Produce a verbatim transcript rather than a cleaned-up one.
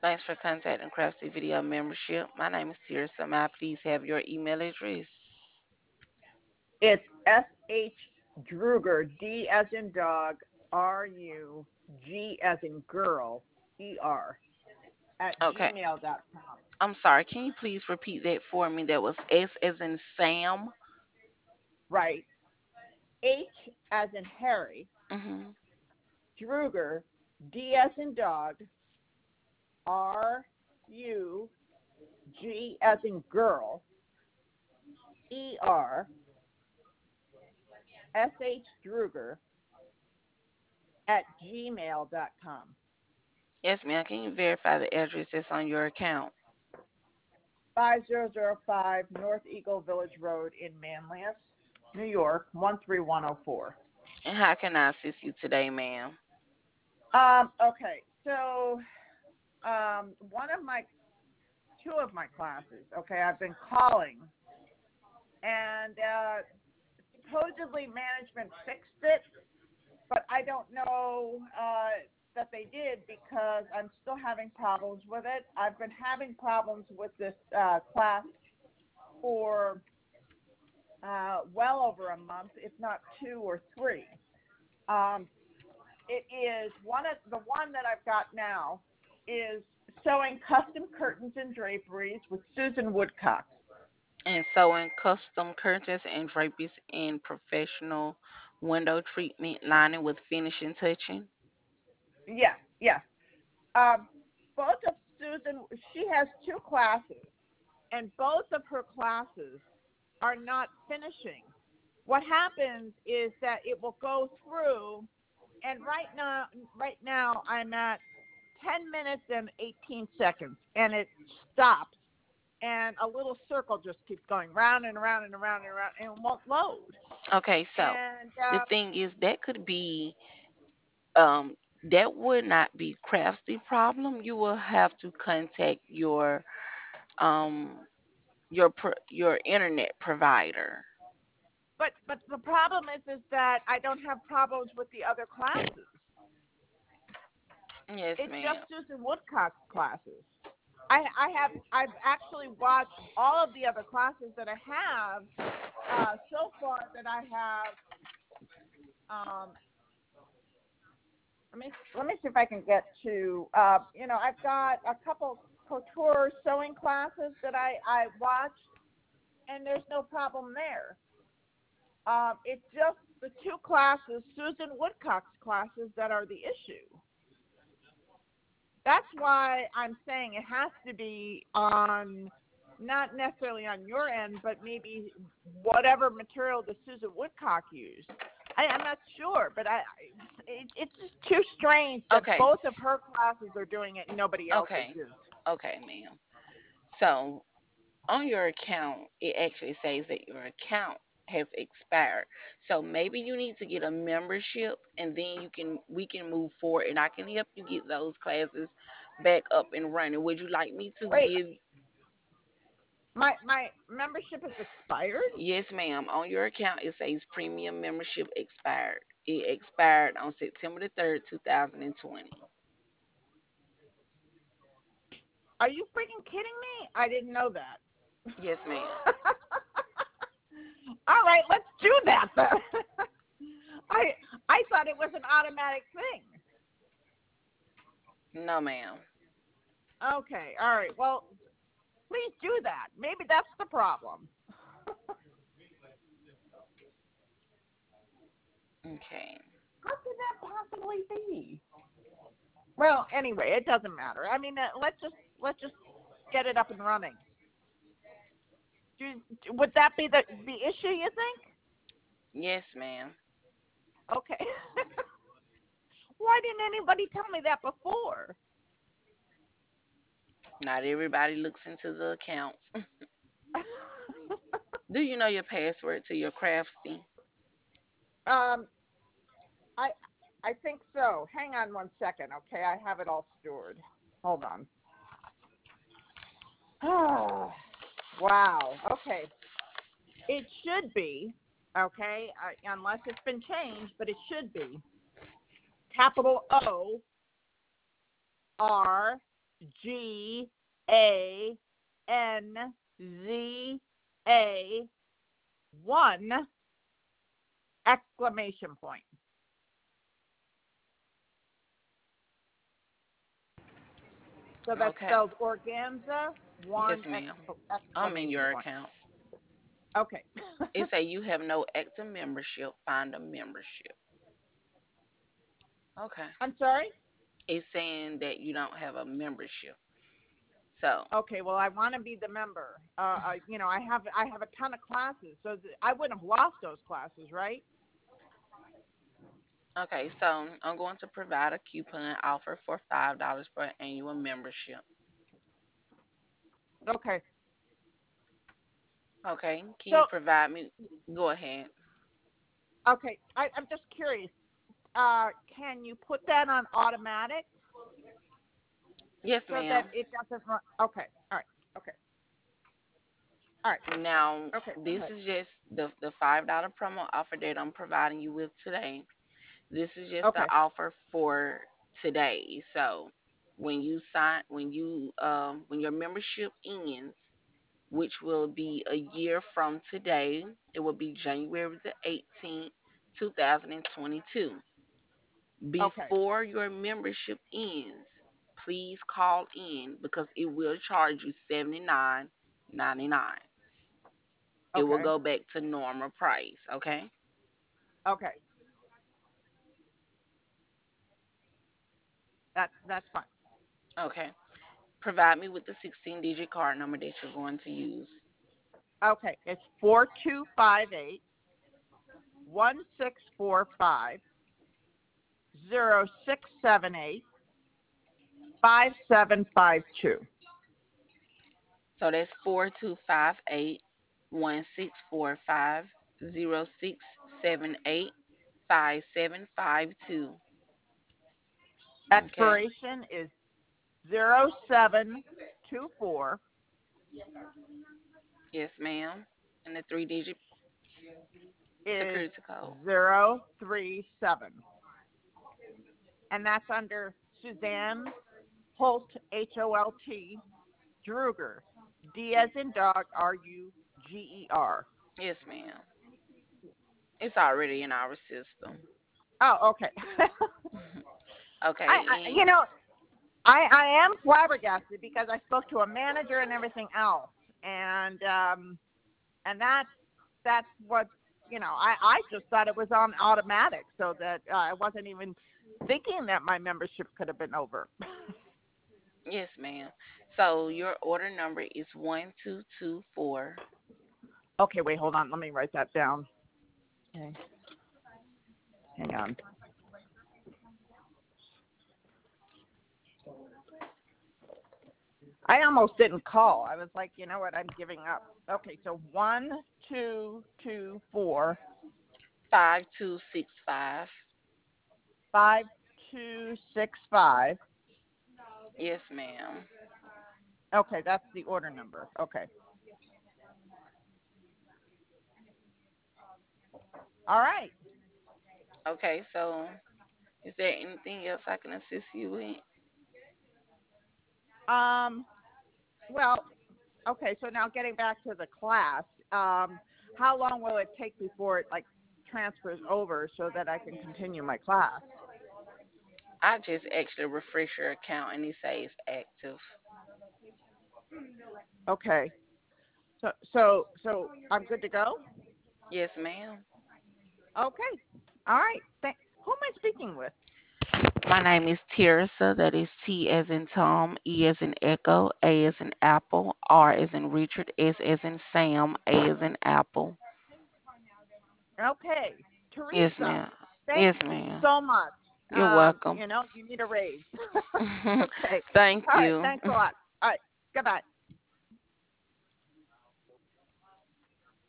Thanks for contacting Craftsy Video Membership. My name is Tirsa. May I please have your email address? It's S H Druger, D as in dog, R U G as in girl, E R, at Okay. gmail dot com. I'm sorry. Can you please repeat that for me? That was S as in Sam. Right. H as in Harry, Mm-hmm. Druger, D as in dog, R U G as in girl, E R, S H Druger at gmail dot com. Yes, ma'am. Can you verify the address that's on your account? five zero zero five North Eagle Village Road in Manlius, New York, one three one zero four. And how can I assist you today, ma'am? Um, okay, so um, one of my, two of my classes, okay, I've been calling, and uh, supposedly management fixed it, but I don't know uh, that they did because I'm still having problems with it. I've been having problems with this uh, class for uh, well over a month, if not two or three. Um, it is one of the one that I've got now is sewing custom curtains and draperies with Susan Woodcock. And sewing custom curtains and draperies in professional window treatment lining with finishing touching. Yes, yes. Um, both of Susan, she has two classes, and both of her classes are not finishing. What happens is that it will go through, and right now, right now, I'm at ten minutes and eighteen seconds, and it stops, and a little circle just keeps going round and around and around and around, and it won't load. Okay, so And the uh, thing is that could be um that would not be crafty problem. You will have to contact your um your pro- your internet provider. but but the problem is is that I don't have problems with the other classes. Yes, It's just ma'am. Susan Woodcock's classes. I I have I've actually watched all of the other classes that I have uh, so far that I have. Um, let me let me see if I can get to. Uh, you know, I've got a couple couture sewing classes that I I watched, and there's no problem there. Um, it's just the two classes, Susan Woodcock's classes, that are the issue. That's why I'm saying it has to be on, not necessarily on your end, but maybe whatever material that Susan Woodcock used. I, I'm not sure, but I, it, it's just too strange that Okay. both of her classes are doing it and nobody else's Okay. is. Okay, ma'am. So on your account, it actually says that your account has expired. So maybe you need to get a membership, and then you can we can move forward, and I can help you get those classes back up and running. Would you like me to Wait, give? my my membership has expired? Yes, ma'am. On your account, it says premium membership expired. It expired on September the third, two thousand and twenty. Are you freaking kidding me? I didn't know that. Yes, ma'am. All right, let's do that then. I I thought it was an automatic thing. No, ma'am. Okay, all right. Well, please do that. Maybe that's the problem. Okay. How could that possibly be? Well, anyway, it doesn't matter. I mean, uh, let's just let's just get it up and running. Do, would that be the the issue? You think? Yes, ma'am. Okay. Why didn't anybody tell me that before? Not everybody looks into the accounts. Do you know your password to your Craftsy? um, I I think so. Hang on one second, okay? I have it all stored. Hold on. Wow. Okay. It should be, okay, uh, unless it's been changed, but it should be capital O R G A N Z A one exclamation point. So that's Okay. spelled organza one Yes, ma'am. exc- I'm in exclamation your point. account. Okay. It say you have no active membership. Find a membership. Okay. I'm sorry. It's saying that you don't have a membership. So, Okay, well, I want to be the member. Uh, uh, you know, I have I have a ton of classes, so th- I wouldn't have lost those classes, right? okay. So I'm going to provide a coupon offer for five dollars for an annual membership. Okay. Okay. Can you So, provide me? Go ahead. okay, I, I'm just curious. Uh, can you put that on automatic Yes, so that ma'am. it doesn't run? Okay. All right. Okay. All right. Now, Okay. Go this ahead. is just the the five dollar promo offer that I'm providing you with today. This is just the Okay. offer for today. So when you sign, when you um, when your membership ends, which will be a year from today, it will be January the eighteenth, two thousand twenty-two. Okay. Before your membership ends, please call in because it will charge you seventy-nine ninety-nine. It will Okay. go back to normal price, okay? Okay. That that's fine. Okay. Provide me with the sixteen digit card number that you're going to use. Okay. It's four two five eight one six four five zero six seven eight five seven five two. So that's four two five eight one six four five zero six seven eight five seven five two. Okay. Expiration is zero seven two four Yes, ma'am. And the three digit is security code. zero three seven, and that's under Suzanne Holt, H O L T, Druger, D as in dog, R U G E R. Yes, ma'am. It's already in our system. Oh, okay. I, I, Okay. you know, I, I am flabbergasted because I spoke to a manager and everything else, and um, and that's that's what you know. I, I just thought it was on automatic, so that uh, I wasn't even thinking that my membership could have been over. And yes, ma'am. So your order number is one two two four. Okay, wait, hold on. Let me write that down. Okay, hang on. I almost didn't call. I was like, you know what? I'm giving up. Okay, so one, two, two, four, five two six five. five, two, six, five. Yes, ma'am. Okay, that's the order number. Okay. All right. Okay, so is there anything else I can assist you with? Um. Well. Okay. So now getting back to the class. Um. How long will it take before it like transfers over so that I can continue my class? I just actually refresh your account and it says active. Okay. So so so I'm good to go. Yes, ma'am. Okay. All right. Thank. Who am I speaking with? My name is Teresa. That is T as in Tom, E as in Echo, A as in Apple, R as in Richard, S as in Sam, A as in Apple. Okay, Yes, Teresa, ma'am. thank Yes, you ma'am. so much. You're Um, welcome. you know, you need a raise. Okay. Thank All right. you. Thanks a lot. All right. Goodbye.